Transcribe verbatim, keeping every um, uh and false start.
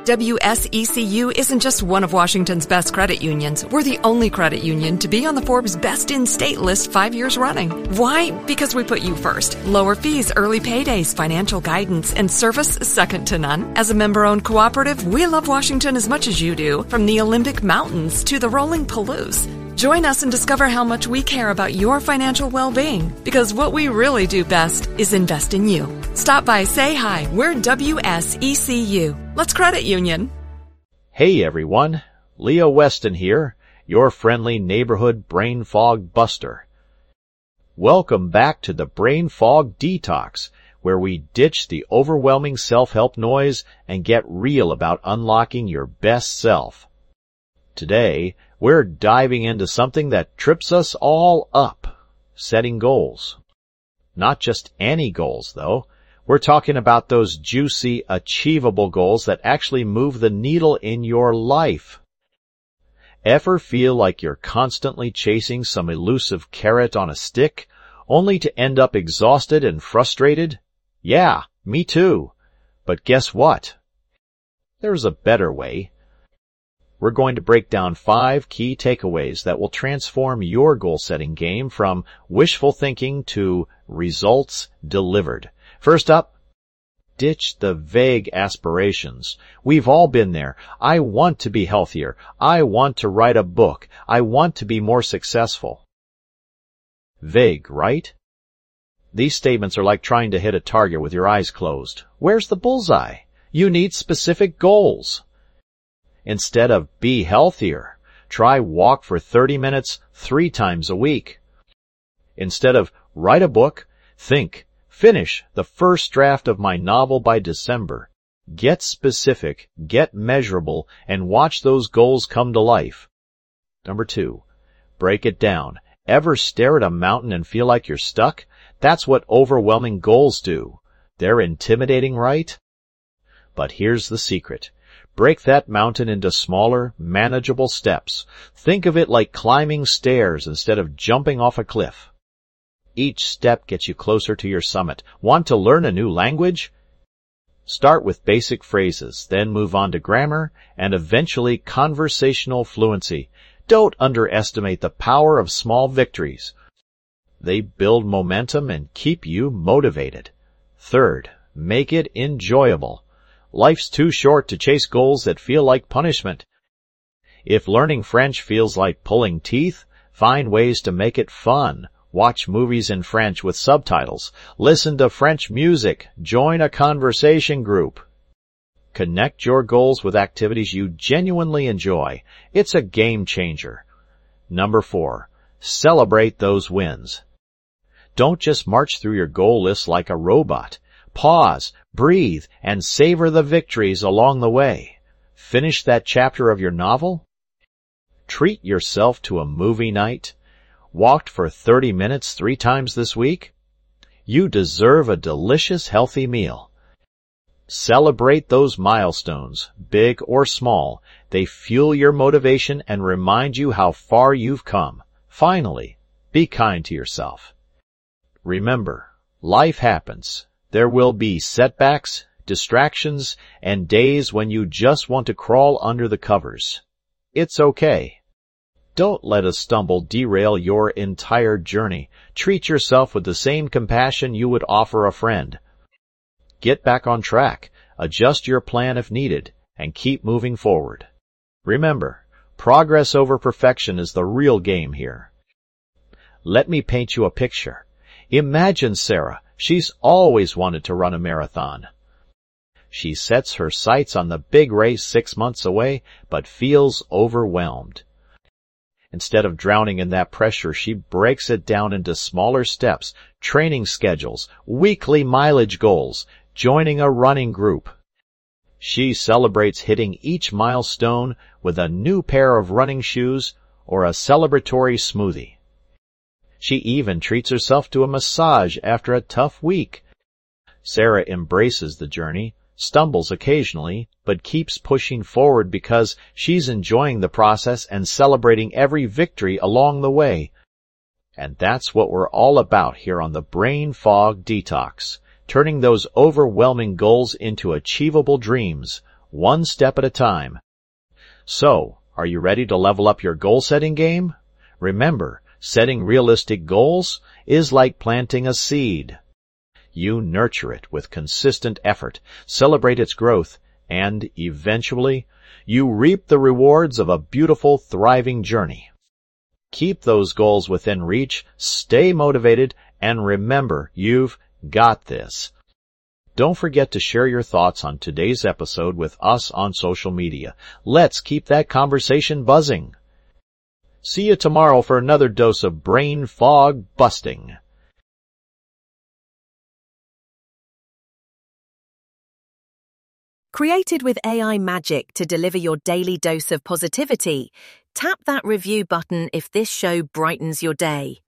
W S E C U isn't just one of Washington's best credit unions. We're the only credit union to be on the Forbes Best in State list five years running. Why? Because we put you first. Lower fees, early paydays, financial guidance, and service second to none. As a member-owned cooperative, we love Washington as much as you do, from the Olympic Mountains to the rolling Palouse. Join us and discover how much we care about your financial well-being, because what we really do best is invest in you. Stop by, say hi. We're W S E C U. Let's credit union. Hey everyone, Leo Weston here, your friendly neighborhood brain fog buster. Welcome back to the Brain Fog Detox, where we ditch the overwhelming self-help noise and get real about unlocking your best self. Today, we're diving into something that trips us all up, setting goals. Not just any goals, though. We're talking about those juicy, achievable goals that actually move the needle in your life. Ever feel like you're constantly chasing some elusive carrot on a stick, only to end up exhausted and frustrated? Yeah, me too. But guess what? There's a better way. We're going to break down five key takeaways that will transform your goal-setting game from wishful thinking to results delivered. First up, ditch the vague aspirations. We've all been there. I want to be healthier. I want to write a book. I want to be more successful. Vague, right? These statements are like trying to hit a target with your eyes closed. Where's the bullseye? You need specific goals. Instead of be healthier, try walk for thirty minutes three times a week. Instead of write a book, think, finish the first draft of my novel by December. Get specific, get measurable, and watch those goals come to life. Number two, break it down. Ever stare at a mountain and feel like you're stuck? That's what overwhelming goals do. They're intimidating, right? But here's the secret. Break that mountain into smaller, manageable steps. Think of it like climbing stairs instead of jumping off a cliff. Each step gets you closer to your summit. Want to learn a new language? Start with basic phrases, then move on to grammar, and eventually conversational fluency. Don't underestimate the power of small victories. They build momentum and keep you motivated. Third, make it enjoyable. Life's too short to chase goals that feel like punishment. If learning French feels like pulling teeth, find ways to make it fun. Watch movies in French with subtitles. Listen to French music. Join a conversation group. Connect your goals with activities you genuinely enjoy. It's a game changer. Number four, celebrate those wins. Don't just march through your goal list like a robot. Pause, breathe, and savor the victories along the way. Finish that chapter of your novel? Treat yourself to a movie night? Walked for thirty minutes three times this week? You deserve a delicious, healthy meal. Celebrate those milestones, big or small. They fuel your motivation and remind you how far you've come. Finally, be kind to yourself. Remember, life happens. There will be setbacks, distractions, and days when you just want to crawl under the covers. It's okay. Don't let a stumble derail your entire journey. Treat yourself with the same compassion you would offer a friend. Get back on track, adjust your plan if needed, and keep moving forward. Remember, progress over perfection is the real game here. Let me paint you a picture. Imagine Sarah. She's always wanted to run a marathon. She sets her sights on the big race six months away, but feels overwhelmed. Instead of drowning in that pressure, she breaks it down into smaller steps, training schedules, weekly mileage goals, joining a running group. She celebrates hitting each milestone with a new pair of running shoes or a celebratory smoothie. She even treats herself to a massage after a tough week. Sarah embraces the journey, stumbles occasionally, but keeps pushing forward because she's enjoying the process and celebrating every victory along the way. And that's what we're all about here on the Brain Fog Detox, turning those overwhelming goals into achievable dreams, one step at a time. So, are you ready to level up your goal-setting game? Remember, setting realistic goals is like planting a seed. You nurture it with consistent effort, celebrate its growth, and eventually, you reap the rewards of a beautiful, thriving journey. Keep those goals within reach, stay motivated, and remember, you've got this. Don't forget to share your thoughts on today's episode with us on social media. Let's keep that conversation buzzing. See you tomorrow for another dose of brain fog busting. Created with A I magic to deliver your daily dose of positivity, tap that review button if this show brightens your day.